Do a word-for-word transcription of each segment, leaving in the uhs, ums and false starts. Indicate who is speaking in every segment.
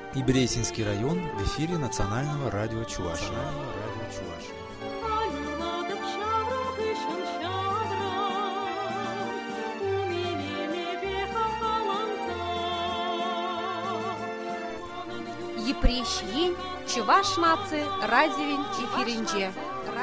Speaker 1: Ибресинский район в эфире Национального радио Чувашии.
Speaker 2: Епрещень, Чуваш нации, радиовин эфиринже.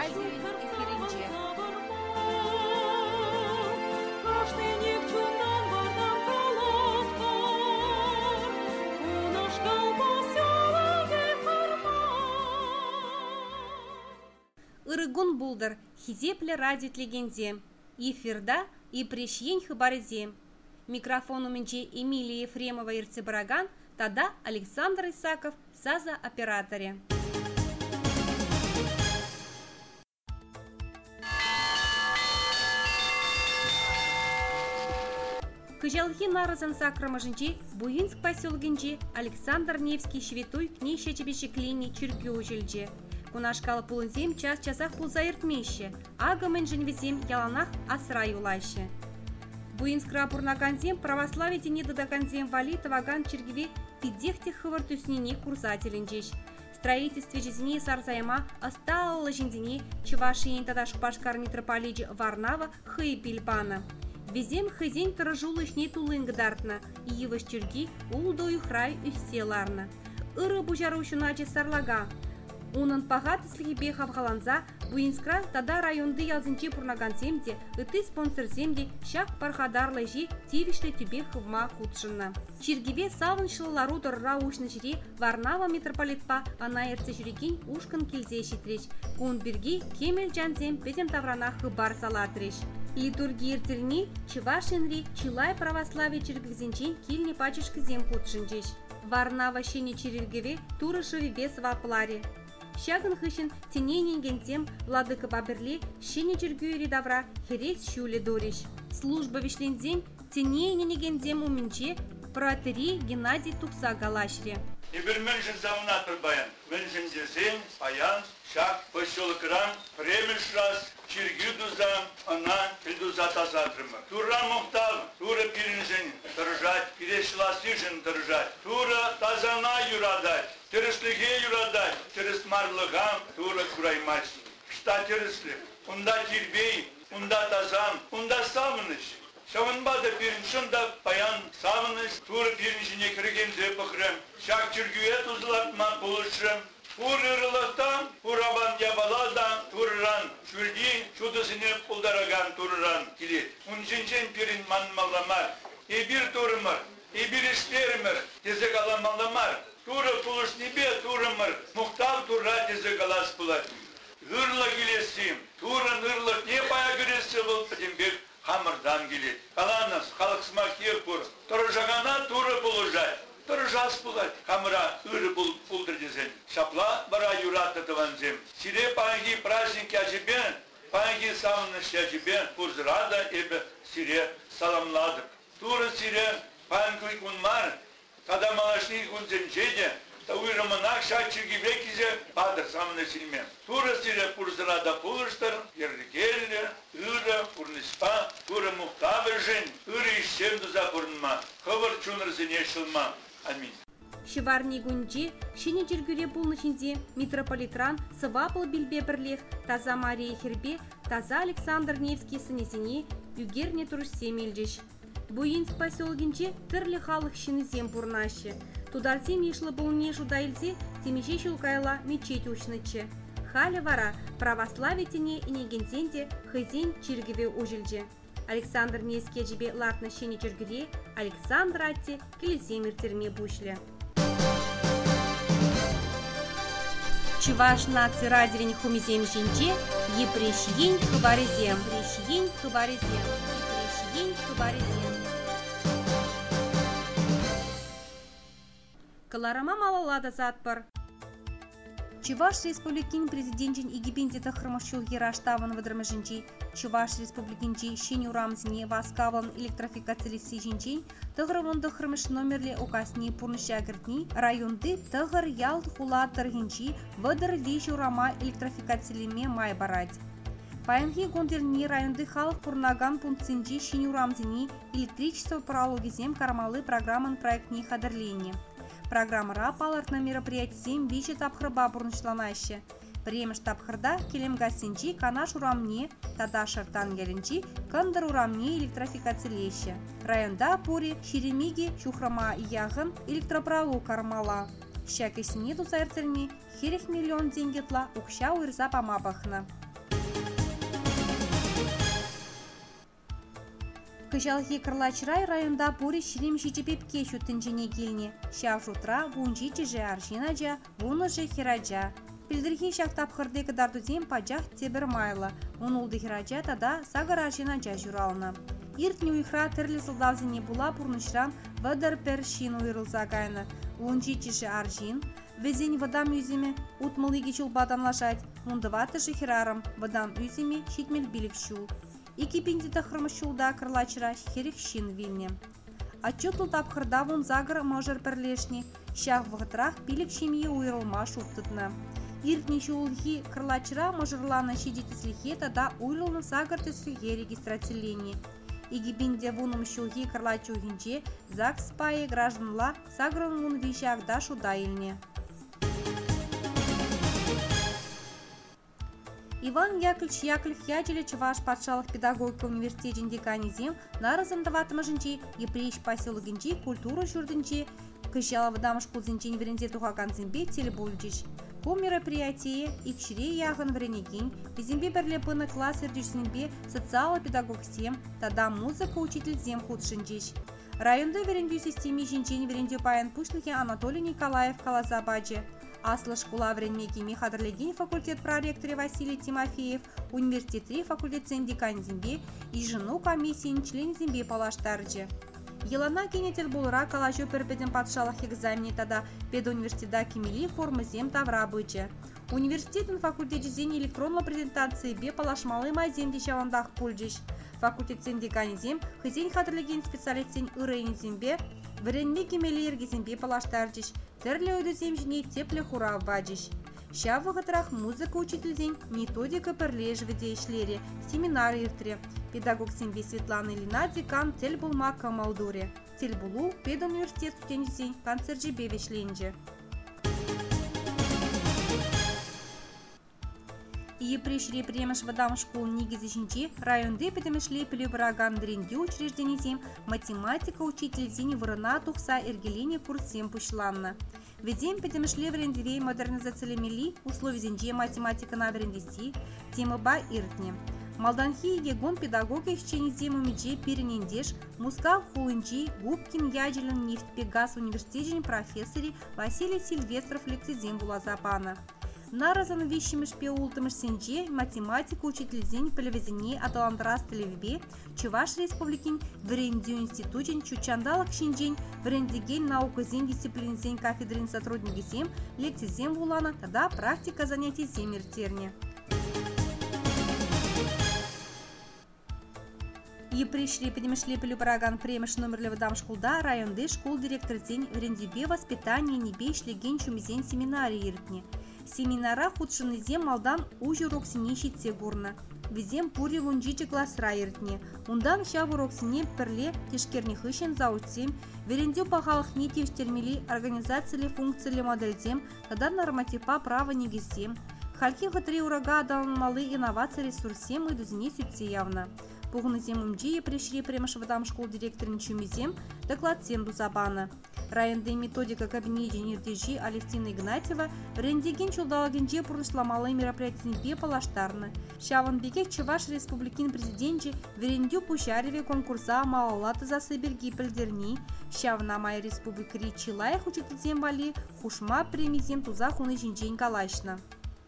Speaker 2: Ирыгун булдыр, хизепле радио легенде. Эфирда Епрещень хабарезе. Микрофон у менче Эмилия Ефремова Ирцебараган, тада Александр Исаков, саза операторе. Кыжалхи наразан сакрамажынче Буинск поселгенче Александр Невский шветуй кнейше чебешеклини чиркю ужильче. Кунашкалы пулынзем час-часах пулза иртмейше, агымен жинвезем яланах асра юлайше. Буинск рапурнаканзем православие недодаканзем вали таваган чиргиве пидехтих хывартуснини курсателенчеш. Строительстве жизни сарзайма осталла жиндине Чувашиен тадаш Башкар митрополичи Варнава хый пильпана. Везем хызень тырыжулышне тулынгдартна, иеваш чирги улдою храй үстеларна. Ыры бужарушуначе сарлага. Унын пахатыслыги бехав халанза Буинскра тада районды ялзынче пурнагансемде, ыты спонсорземде шак пархадарлайжи тивишле тюбе хывма худшынна. Чиргиве савыншылы лару дырра ушны жире Варнава митрополитпа ана эрце жүрекин ушкын келзе шитреш. Кунберги кемел жанзем пезем таврана хыбар салатреш. Литургия иртерни Чувашинри Чилай православие чиргвизенчен кильни пачышкызем худшынчеш. Варнава щене чиргиве турышыви бес ваплари. Щагын хыщын тененен гентем владыка баберле щене чиргюри давра херец щуле дориш. Служба вишлензем тененен гентем уминче протери Геннадий Тукса галашре.
Speaker 3: И bir münchen zavnatır bayan. München desen, bayan, şak, poşolukran, premişras, çirgüduzdan, ana, pilduzatazatırmı. Tura muhtal, tura pirinjin, tırjat, pireşlasijin tırjat. Tura tazana yuradat, tırıslıge yuradat, tırısmarlıgan, tura kuraymaç. Şta tırıslı, unda tirbey, unda tazan, unda savınış. Savunmada birinçinde bayan savınış, tur birincine kirgenze bakırım, şak çürgüye tuzlatma buluşurum. Pur ırılıktan, puraban yabaladan, turran, şürgi, şudusunu puldaragan turran kilit. Unçinçin pirin manmalamar, e bir turumar, e bir işlerimir, tezek alamalamar. Turu puluş nibe turumar, muhtal turra tezek alas pular. Hırla gilesim, turun hırlık ne baya giresi bul, bir hamırdan gelir. Kalanız, halksıma kiyepur. Turacağına turu bulacak. Turacağız bulat. Hamıra ırı bul, buldur dezen. Şapla bara yurat atıvanzem. Sire pangi prazdnik yaciben, pangi savunış yaciben, puzrada ebe sire salamladık. Turu sire pangi kunmar, kadamalaşni kunzencede, Tavırımınak şakçı gize badır samını silmem. Turasıyla purzırada puluştur, yerli geldi, ırı, purnispa, ırı muhtabırjın, ırı işsem duza purnma, kıvır çunırızı neşilma. Amin.
Speaker 2: Шеварни гунджи, шини жергюре пулнышинде, митрополитран, сывапыл билбе бірлех, таза Мария Хербе, таза Александр Невский сынесіне, югерне турышсе мелжеш. Буинск поселгенче тірлі халық шинызем пурнашы. Тударсем ешлі бұлне жудайлзе, темеше шулкайла мечеть учнычы. Халя вара, православие тене инегензенде, хызен чиргеве ужілже. Александр Невский жебе лартны шене жергюре, Александр атте келесемір терме бушле. Чуваш наци радивень хумизем жинче, епрещень хабарезем, епрещень хабарезем, епрещень хабарезем. Каларама малалада затпар. Чуваш республикин президентин игибинде тахрымашчул ераштаван выдырмышынчи, Чуваш республикинчи щенюрамзине васкаван электрификациялиси жинчен, тахрымын тахрымыш номерле указни пурнышагыртни, районды тахыр ял хула таргинчи выдыр лежурама электрификациялиме май барать. Паянхи гондерни районды халық пурнаган пунктинчи щенюрамзини электричество прологизем кармалы программан проектни хадырление. Программара палартна мероприятием вичи тапхырба бурнышланаще. Премеш тапхырда келемга синчи канаш урамне, тада шартан гелинчи кандыр урамне электрификациялеще. Районда пури Шеремиги Чухрама ягын электропровод кармала. Щакесіне тусайртерне херих миллион деньгетла укща уйрза памабахна. Кыжалхи Кырлачрай районда пури ширим жичепепке шутынчене келне. Шав жутра вунжи чиже аршинаджа, вуны же хираджа. Пилдирхи шактап хырдеки дардузем пажах тебер майла. Унулды хираджа тада сагар аршинаджа журална. Иртни уйхра терлі сылдавзіне була пурнышран вадар першин уйрылза гайна. Вунжи чиже аршин, везень вадам юземе утмылыги чулбадан лашать. Мундаваты же хирарам вадам юземе щитмел билик щул. Ики пиндита хырмышулда Кырлачра херих шин вильне. Отчетлы тапхырда вон загр можер перлешни, щах вғытрах пилик шемье уйрылма шуттытна. Иртни шулхи Кырлачра можерлана щидитислихе тада уйрылны загр тислихе регистрацияление. Иги пинде вуным шулхи Кырлачухинче зак спае гражданла сагрын вун вишагда шуда илне. Иван Яковлевич Яковлев ячеле Чуваш патшалық педагогика университетин деканизем наразым даватымыжынче епрейш поселогинче культура жүрдінче кыжалавы дамыш кулзинчен верензе тухаканзимбе телебулджиш. По мероприятие икшире яғын вренегин, безимбе бірлепыны класс ердюшсенбе социало-педагог сем, тада музыка учитель зем худшынчиш. Районда верендю системе жинчен верендю паян пушнахе Анатолий Николаев Калазабаджи. Аслы школа вренмекеме хадрлеген факультет проректоре Василий Тимофеев, университетре факультет сендикан зембе и жену комиссии член зембе палаштарджи. Елана кенетел булра калажу пербеден патшалах экзамене тада педуниверситета кемели формы зем тавра бычы. Университетен факультете зен электронла презентации бе палашмалы майзем дешавандах пульджиш. Факультет сендикан зем хызен хадрлеген специалист сен ырейн зембе вренмекемели ергезембе палаштарджиш. Терлі өйдізем жіне теплі хура ваджиш. Шавы ғытрах музыка учительзен методика пірлежведе ішлері, семинары иртре. Педагог сембе Светлана Ильина декан тел булма камалдуре. Тел булу педуниверситет студентзен концерджи бевешленджи. Епрешре премеш вадам школ нигизишинче районды педемешле пелебраган дренде учрежденизем математика учитель зени вырына тухса эргелине курсем пушланна. Ведем педемешле врендевей модернизациялемели условий зенже математика на врендеси темы ба иртне. Малданхи егон педагог ищенизем умеджи перенендеш муска хулынчи губкин яджелен нефтьпегаз университетен профессоре Василий Сильвестров лекцизем булазапана. Наразан вещимеш пеултымеш сенже математика учитель зень полевезене аталандрас телевбе Чуваш республикин врендю институтин чучандалак шинжень врендеген наука зень дисциплин зень кафедрин сотрудники зем лекций зем вулана тада практика занятий зем иртерне. Епрешре педемешле пелюбраган премеш номерле вадам шкулда районды школ директор зень врендюбе воспитание небе шлеген чумизень семинарий иртне. Семинара худшины зем малдан ужи роксине щитсе гурна. Везем пури лунжичи классра иртне. Ундан шаву роксине перле тишкерни хыщен заучсем, верендю пахалых не тиштермели организацияле функцияле модельзем, тада норматипа права негизем. Хальки хатри урага адан малы инновации ресурсем и дузине сютсе явно. Пугны земумджи епрешре премеш вадам школ директорин чумизем доклад сем дузабана. Районды методика кабинете нирдежи Алевтина Игнатьева рендеген чулдалагенже пурнышламалы мероприятиенбе палаштарны. Шаванбекек Чуваш республикин президенчи верендю пушареве конкурса малалаты засыберги пілдерни. Шавна май республика речи лайх учительзем бали хушма премизем туза хуны жинжень калашна.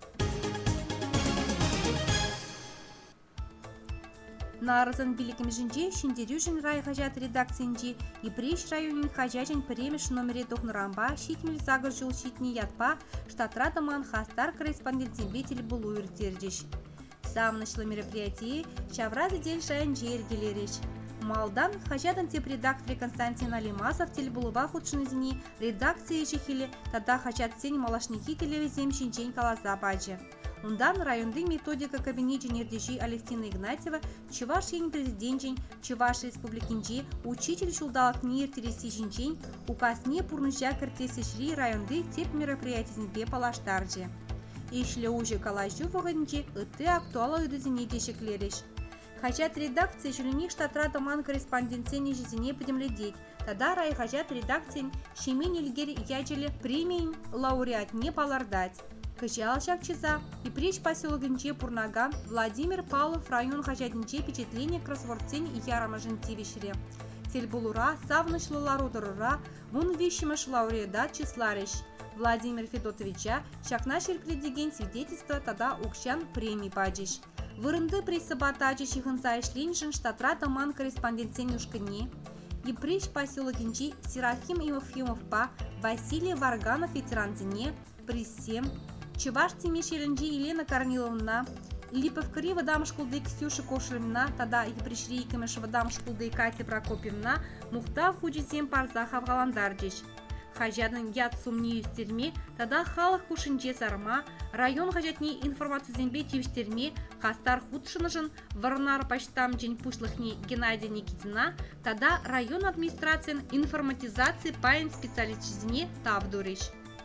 Speaker 2: Наразан биликим жинже шиндерюжин рай хажат редакциянчи епреш районин хажачен премеш номере тохнурамба щитмел загыр жол щитни ятпа штатра таман хастар корреспондентзембе телебулу иртердеш. Самнышлы мероприятие чавразы дель шайын жергелереш. Малдан хажатын теп редакторе Константин Алимасов телебулуба худшынызини редакция жихиле тада хажат сень малашники телевизем шинчень каласа баджи. Ундан районды методика кабинете нердежи Алевтина Игнатьева, Чуваш ень президентжень, Чуваш республикинжи, учитель шулдалак нир тересижинжень, указне пурныжа кертесі шри районды теп мероприятизнбе палаштаржи. Ишле уже калажу вогынжи, ыты актуала ыдызине дешеклереш. Хачат редакция жюльни штатра томан корреспонденцияне жизине подемледеть. Тогда рай хачат редакция шемень илгер ячеле премиин лауреат не палардать. Качал шаг часа и прич поселогинче Пурнаган Владимир Павлов район хачатинче впечатление красворцень и ярамажентивишре. Тельбулура савнышлы ларудырура вун вещимаш лауреат числареш. Владимир Федотовича шакна шеркледеген свидетельство тогда укшан премии паджиш. Вырынды присабатачи чихынса ишленшин штатра таман корреспонденценюшкани. И прич поселогинчи Серафим Имофимовпа, Василий Варганов ветеранзине, Присем, Чуваш Тимишеленджи Елена Корниловна, Липовкари Вадам Шкулды Ксюша Кошелевна, тогда и пришли Кемеш Вадам Шкулды Катя Прокопьевна, Мухта Худжисем Парзахов Галандарджич. Хажадын яд сумни юстерме, тогда халық кушинче сарма, район хажатни информацию зембе тивштерме, хастар худшынышын, варнар почтам день пушлыхни Геннадия Никитина, тогда район администрациян информатизации паян специалистизне тавдуриш.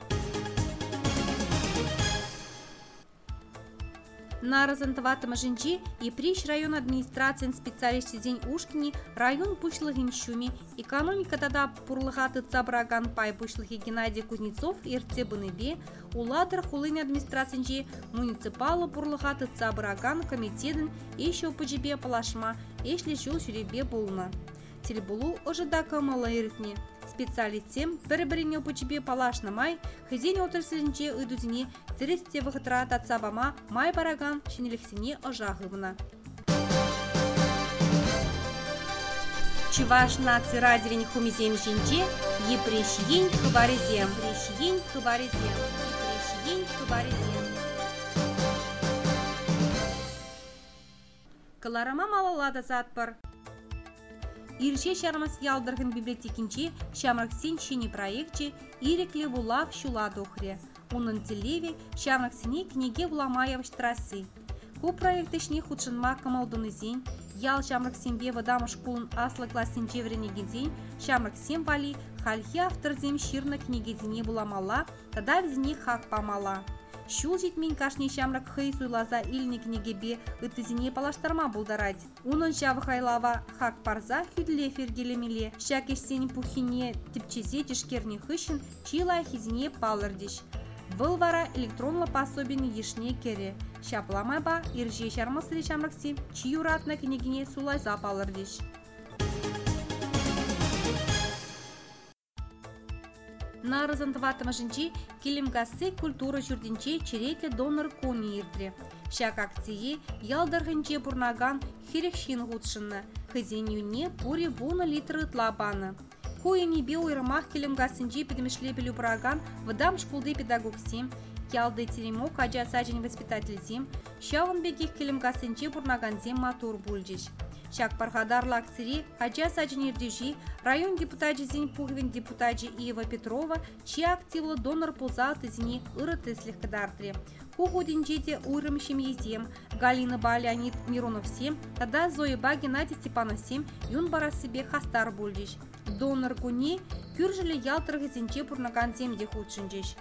Speaker 2: На разантаватым жинчи и прищ район администрации специалисты день ушкини район пушлыгин шуми экономика тогда пурлыгаты цабраган пай пушлыги Геннадий Кузнецов и ртебыныбе уладыр хулыни администрации муниципалы пурлыгаты цабраган комитетын еще пожибе палашма эшли жил шуребе булна. Телебулу ожидака малайрытни. Специалистем бір-біріне пучебе палашна май, хызен отырсызынче ыдузине тірісте вғытрат атсабама май бараган шенелексіне ожағывына. Чуваш наци радивень хумизем жинче, епрешиень хабарезем, прешиень хабарезем, епрешиень хабарезем. Каларама малалада затпар. Ирше шармас ялдыргын библиотекинче шамраксен шини проектче ирекле булав шуладохре. Унын телеве шамраксене книге буламаев штрассы. Ку проектышне худшынма камалдунызен, ял шамраксенбе вадам шкулын асла классинче вренегензен, шамраксен вали хальхи авторзем ширна книгезине буламала, тада взине хак памала. Шул житмен кашне шамрак хый суйлаза ильни книгебе ытызине палаштарма булдарать. Унын шавы хайлава хак парза хүдле фергелемеле, шак ешсен пухине типчезе тишкерне хыщин, чила хизине палырдиш. Был вара электронла пособине ешне кере. Шапламайба ирже шармасыри шамракси, чиюратна книгине сулайза палырдиш. На разантаватым жинчи килимгасы культура журдинче черетле донор кони ирдре. Шак акции ялдаргынче бурнаган хирекшин гудшынны. Хызенюне пури буна литры тлабаны. Хуйни бе уйрымах килимгасынче педемишлебелю бураган вдам шкулды педагогсем, ялды теремок аджа сажень воспитательзем, шавын бегих килимгасынче бурнаганзем матур бульджиш. Шак пархадарла акцири, аджа саджинердежи, район депутаджи зин пухвин депутаджи Ива Петрова, чья активла донор пуза тызини ырыты слегкадартре. Хугудинчете уйрым шемьезем, Галина Ба Леонид Миронов сем, тогда Зоеба Геннадий Степанов сем, юн бара себе хастар бульдиш. Донор куни, кюржили ялтырғы зинче пурнаган земде худшинчеш.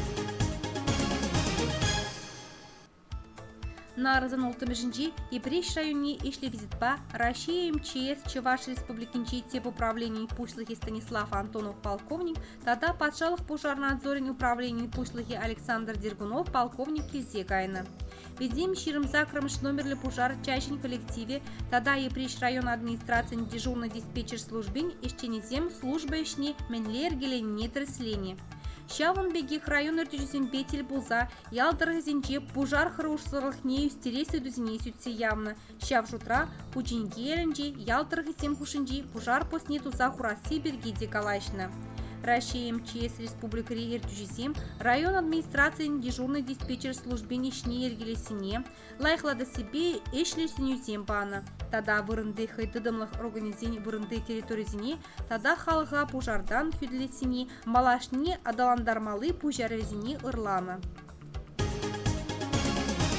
Speaker 2: На разанултым жинчи и приш районе ишли визитпа Россия МЧС Чуваш республикинчи теп управлений пушлыхи Станислав Антонов полковник, тогда подшалых пожарнадзорен управлений пушлыхи Александр Дергунов полковник Кильзекайна. Ведем щирым закромыш номерли пожар чащин коллективе, тогда и приш район администрации дежурный диспетчер службин ищенезем служба ишни менлер гелене треслени. Шавын бегих район өртежесен бетель булза, ялдыргызенче пужар хырушсырых нею стересы дүзіне сүтсе явны. Шав жутра, пучинге елінже, ялдыргызен хушинжи, пужар посне туза хурасы бергеде калайшны. Россия МЧС Республикари эртежесем, район администрации дежурный диспетчер службы нишне ергелесине, лайхлада себе эшлесенюзем баны. Тада вырынды хайдыдымлых организень вырынды территоризине, тада халыға пужардан хүдлесине, малашне адаландармалы пужарезине ырланы.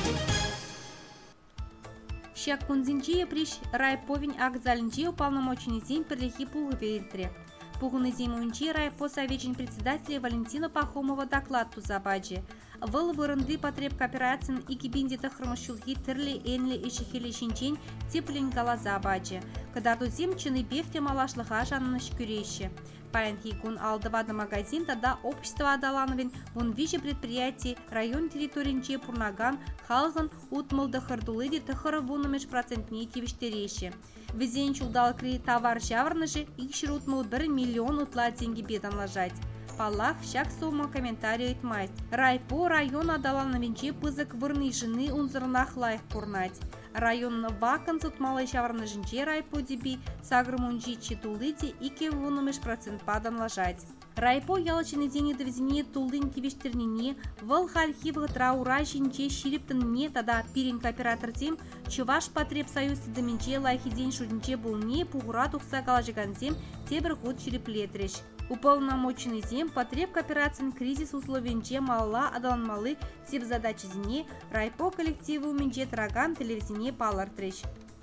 Speaker 2: Щак кунзинчи приш райповин акзалинчи уполномоченный зим прилихи пулы веритре. Пугуны зимунчи райпо советчин председателя Валентина Пахомова доклад тузабаджи. Выл вырынды потреб кооперацин и гибинди тахрмашулхи тырли энли и шихили шинчень теплин галаза баджи. Кадарту зим чины бефте малашлыха жанны шкюрейши. Паянхи кун алдывады магазин, тогда общество адалановин вон вижи предприятий район территоринче пурнаган халган утмылды хырдулыди тахыры вунымеш процентнее тивиштерейши. Везен чулдал кри товар жаврныжи икшир утмыл бір миллион утла деньги бедан ложать. Палах щак сумма комментарий этмайт. Райпо район адалановинче пызык вырны жены унзырнах лайх пурнать. Район вакан сутмалай шаврны жинче райпо деби сагрмунчи читулыди ике вунымеш процент падан ложать. Райпо ялычыны дени довезене тулдын кивештернине выл хальхивы траура жинче шириптынне тада пирин кооператор тем Чуваш потреб союз доменче лайхиден шудинче был не пугура тухса калажиган тем тебір худ шириплетреш. Уполномоченный зем потреб кооперации кризис условиенче малла адаланмалы сеп задачи зине райпо коллективу менче траган телевизине палартреш.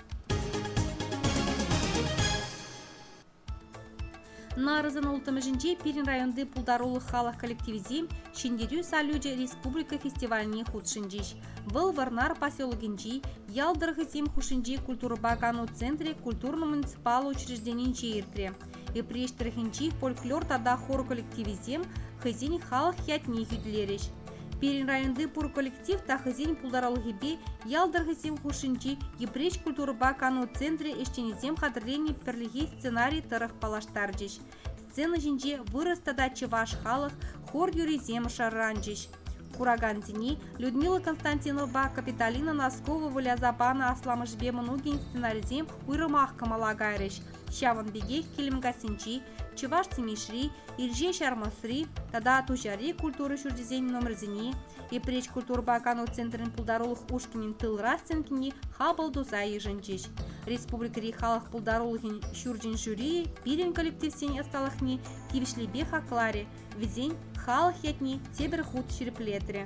Speaker 2: Нарызын ултымыжынче Пирин районды пулдарулы халах коллективизем Шиндерю салюджи республика фестивальне худшинчиш. Был варнар поселогинчи ялдырхы зем хушинчи культурбакану центре культурно-муниципалы учреждений чейртре. И прежтерхинчи фольклор тада хор коллективизем хызин халах ятни хюдлереш. Пирин районды пур коллектив та хызин пулдаралыгибе ялдырхы зем хушинчи епреч культурбакану центре эштенезем хадрлени перлиги сценарий тырых палаштарджиш. Сцена жинче вырос тада чеваш халах хор юризем шарранджиш. Курагантини Людмила Константинова Капиталина Носкова Валязабана Асламышбе Манугин сценаризем уйрымах камалагайрыш. Щаван бегех келемгасинчи, чеваш цимишри, ирже шармасри, тада тужари культуры шурдизень номер зини, и преч культурбакану центрин пулдарулых ушкинин тыл расценкини хабал дуза еженчиш. Республика рихалах пулдарулыхин шурджин жюри, пирин коллектив сень осталахни, тивишлибе хаклари, везень халах ятни, тебер худ шириплетре.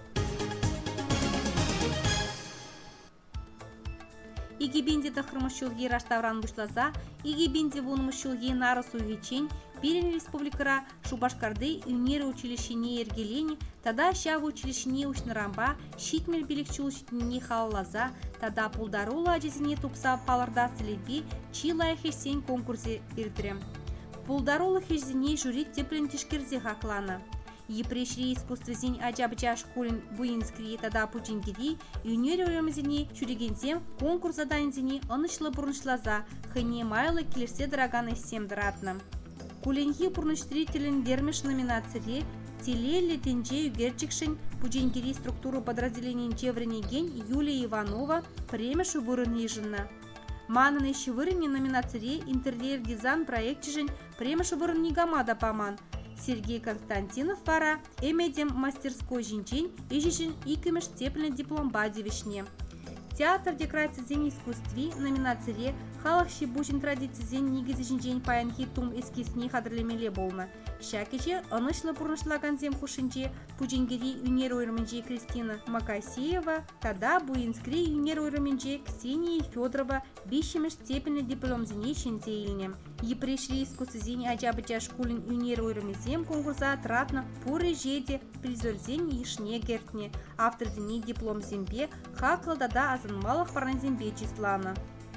Speaker 2: Иги бинди тахрымышчулги раштавран бушлаза, иги бинди вунмышчулги нарасу вечень, Пирин республикара Шубашкарды юнеры училищене ергелени, тада щавы училищене ушнарамба, щитмель биликчул щитмени халлаза, тада пулдарула аджизине тупса паларда целебе, чилая хесень конкурсе иртрем. Пулдарула хезине жюрик теплен тишкерзе хаклана. Епрешри искусствозень аджабджа школин буинскри тада пучингири, юнеры уремзине чуригензем конкурс заданзине анышлы бурнышлаза, хэне майлы келерсе дороганы всем дратным. Куленхи пурныштрителен дермеш номинации телели тенче югерчикшин пучингири структуру подразделений чевренеген Юлия Иванова премешу бурынижина. Мананы шевырни номинации интерьер дизайн проектчижин премешу бурынигамада паман. Сергей Константинов пара эмедем мастерской жинчень ижишин икимеш теплен диплом бадивишне. Театр декорации зень искусстве номинации халах щебучин традиции зень нигизи жинчень паянхи тум эскисни хадрелемеле болна. Щакиче анышлы пурнышлаган зем хушинче пучингири юнер уйрменче Кристина Макасеева, тада буинскри юнер уйрменче Ксения Федорова бищемеш степени диплом зени шинзейльне. Епрешри искусстве зень аджабыча шкулин юнер уйрмезем конкурса тратна пуры жеде призор зень ешне гертне. Автор зени диплом зембе хакла тада азанмалах парназембе числана.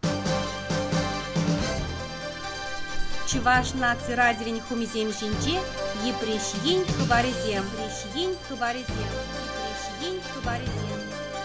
Speaker 2: Чуваш наци радивень хумизем жинче, епрешьень хабарезем, епрешьень хабарезем, епрешьень хабарезем.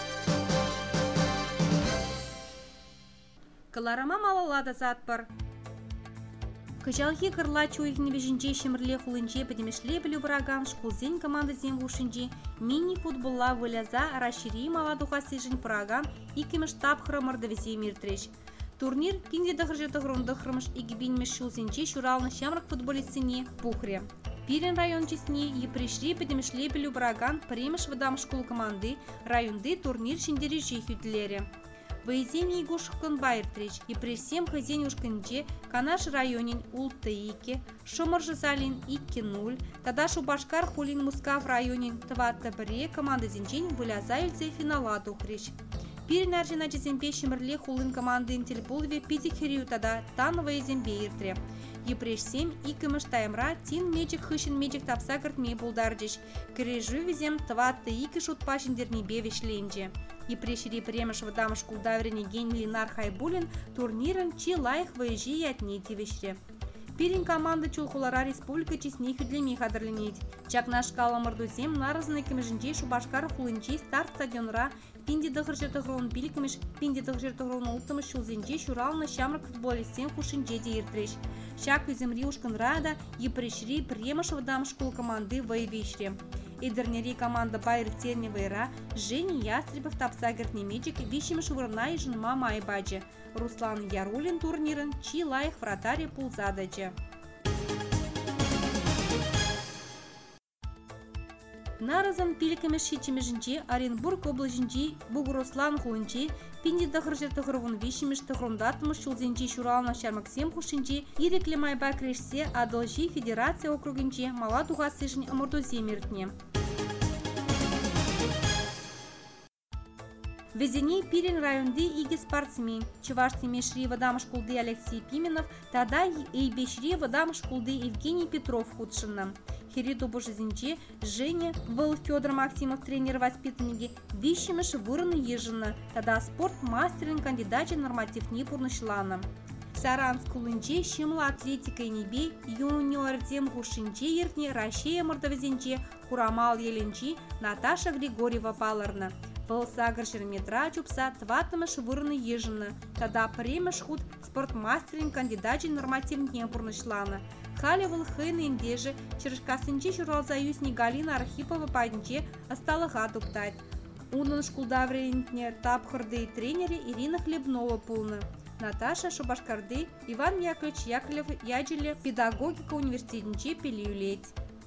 Speaker 2: Каларама малалада затпар. Кыжалхи кырла чуихневе жинче шемрле хулынче подемешле білю враган шкулзень команда зем вушинче, мини-футболла выляза расшири маладухаси жин враган и кемештаб храмардовезе миртреш. Турнир кинди дохржета грунда хрмаш и гибинмеш шулзинче шурална шамрак футболистине пухре. Пирин район честни и пришли подемешле білю враган премеш выдам школ команды районды турнир шиндережи хютлере. Воеземье гушкан байртрич и при всем хозяйнюшканче канаш районин ултаике, шомаржазалин икки нуль, тогда шубашкар хулин мускав районин твата бре команда зинчень выляза ильзе финала тухрич. Пирин аржина жезембе шимрле хулын команды интельпулве пяти тада тановая зембе иртре. Епреш семь и кымыш таймра тин мечик хышин мечик тапсакарт ме булдардиш. Крежу везем тватты ики шутпашин дернебе вешленже. Епрешери премеш вдамыш кулдаврени ген Ленар Хайбулин турнирын чи лайх выезжи отнети вешре. Пирин команда чулхулара республика чесни хүдлеми хадырленет. Чакна шкала мордузем наразны кемежинчей Шубашкар хулынчей старт стадионра пинди дыхыржетыгрон биликмеш пинди дыхыржетыгрон ултымыш шулзенчей шуралны шамрак футболистен хушинче дейртреш. Шак үземри ушканрада епрешери премеш вдамыш кул команды воевишре. Эдернери команда Байр Терневейра, Женя Ястребов тапсагерт немечик вишимеш вырна и женма Майбаджи. Руслан Ярулин турнирын чи лайх вратаре пулзадаче. Наразан пиликемеш шичимешинче Оренбург облачинче Бугуруслан хулынче пинди дахыржер тахырвун вишимеш тахрундатмыш шулзенче шурална Максим хушинче ирекле Майба крешсе адолжи федерация округинче мала тугасышын амортузе миртне. Везени Пирин районды иги спортсмен. Чувашцы мешри вадам шкулды Алексей Пименов, тогда и бешри вадам шкулды Евгений Петров худшинна. Хериду божезинче Женя был Федор Максимов тренер-воспитанники, вищимеш выраны ежина, тогда спорт мастерин кандидат нормативни пурнышлана. Саранск улынче шимла атлетика и небе юниордем хушинче ертне Рашея мордовезинче Курамал Еленчи Наташа Григорьева паларна. Волсагар Шерметра чупса тватымыш вырны ежина, тогда премеш худ спортмастерин кандидат нормативни пурнышлана. Хали вылхыны индежи Черешкасынче Шуралзаюсни Галина Архипова паднче осталыха туптать. Унын шкулдаврентне тапхырды тренере Ирина Хлебнова пулны. Наташа Шубашкарды Иван Яковлевич Яковлев Яджиле педагогика университетнче пелиюлеть.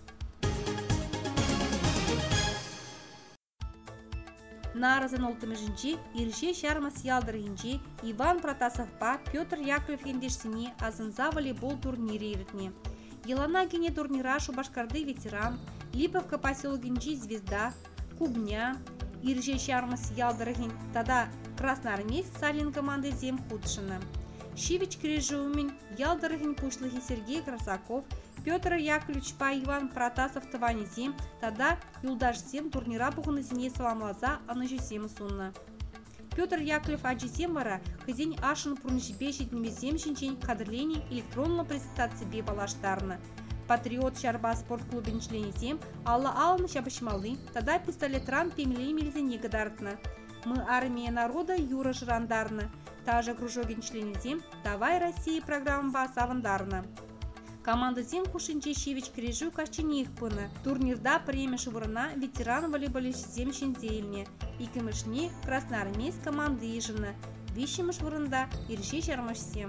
Speaker 2: Наразан олтымыжинче Ирше Шармас ялдыргинче Иван Протасовпа Петр Яковлев ендешсине азынза волейбол турнире иртне. Елана гене турнира Шубашкарды ветеран, Липовка поселогинче Звезда, Кубня, Ирше Шармас ялдыргин, тогда красноармейц Салин команды зем худшина. Шивич Крежумин, ялдыргин пушлыхи Сергей Красаков, Петр Яковлевич па Иван Протасов Таванизем, тогда Юлдашзем турнира Буханазине Саламлаза Анажисем Сунна. Петр Яковлев Аджисем вара хазень Ашин Пурнжибешит Немезем Шинчень кадрлени электронно презентации бе балаштарна. Патриот Шарба спортклубин членизем Алла Аллан Шабашмалы, тогда пистолетран Пемелей Мельзене гадартна. Мы армия народа Юра Жрандарна, та же кружогин членизем Давай России программа вас авандарна. Команда зем хушинче Шивич Крежу Кашчиних пына. Турнирда премеш вырна ветеран волейболист зем шинзейльне. И кемешне красноармейц команды ежина. Вищемеш вырында Ирше Шармашсем.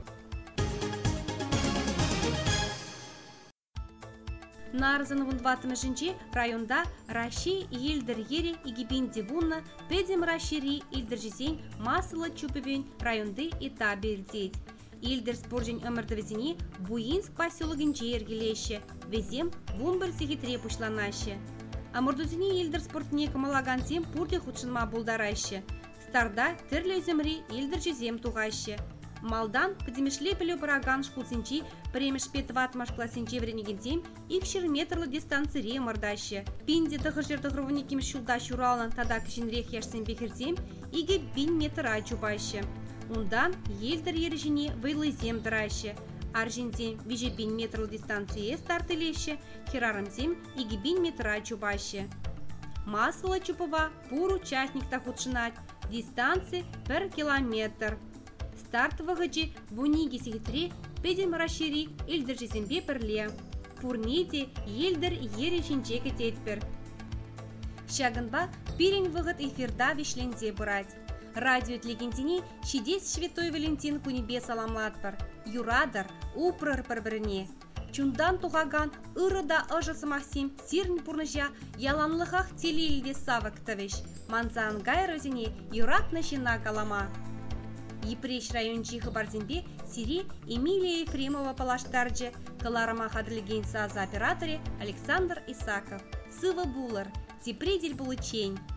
Speaker 2: Нарзан вундватымышинче районда Раши Ильдер Ери и Гибин Дивунна педем Рашири Ильдер Жизень Масыла Чупевень районды и табельдеть. Ильдер споржень ымырдывезени Буинск поселогинче ергелеще, везем вунбір сихитре пушланаще. Амырдузени Ильдер спортне камалаганзем пурде худшынма булдараще. Старда тірлі земри Ильдер жезем туғаще. Малдан кдемешле пелю параган шкулсенчи премеш петватмаш классенче вренегензем икшер метрлы дистанцире мордаще. Пинде тахыржер тахрывниким шулда шуралан тада кшенрех яшсен бехерзем иге бин метра чубаще. Ундан Ильдер ережине вайлызем дыраще. Аржинзем виже бин метрлы дистанции стартылеще, херарымзем иге бин метра чубаще. Масыла чупова пур участник тахудшинать, дистанции пер километр. Стартовыгычи вуниги сихитри педем Рашири Ильдер жезембе перле. Пурниде Ильдер ережинче кететпер. Шагынба пирень выгод эфирда вишлензе бурать. Радио легендини шидес Святой Валентин кунебе саламлатпар. Юрадар упрыр пірбіріне. Чундан туғаган ырыда ыжысы Максим сирн пурныжа яланлыхах телейлде савыктывеш. Манзан гайрозине юрат начина калама. Епреш райончи хабардинбе Сири Эмилия Ефремова палаштарджи, каларама хадлигенса за операторе Александр Исаков. Сыва булар, типредель получень.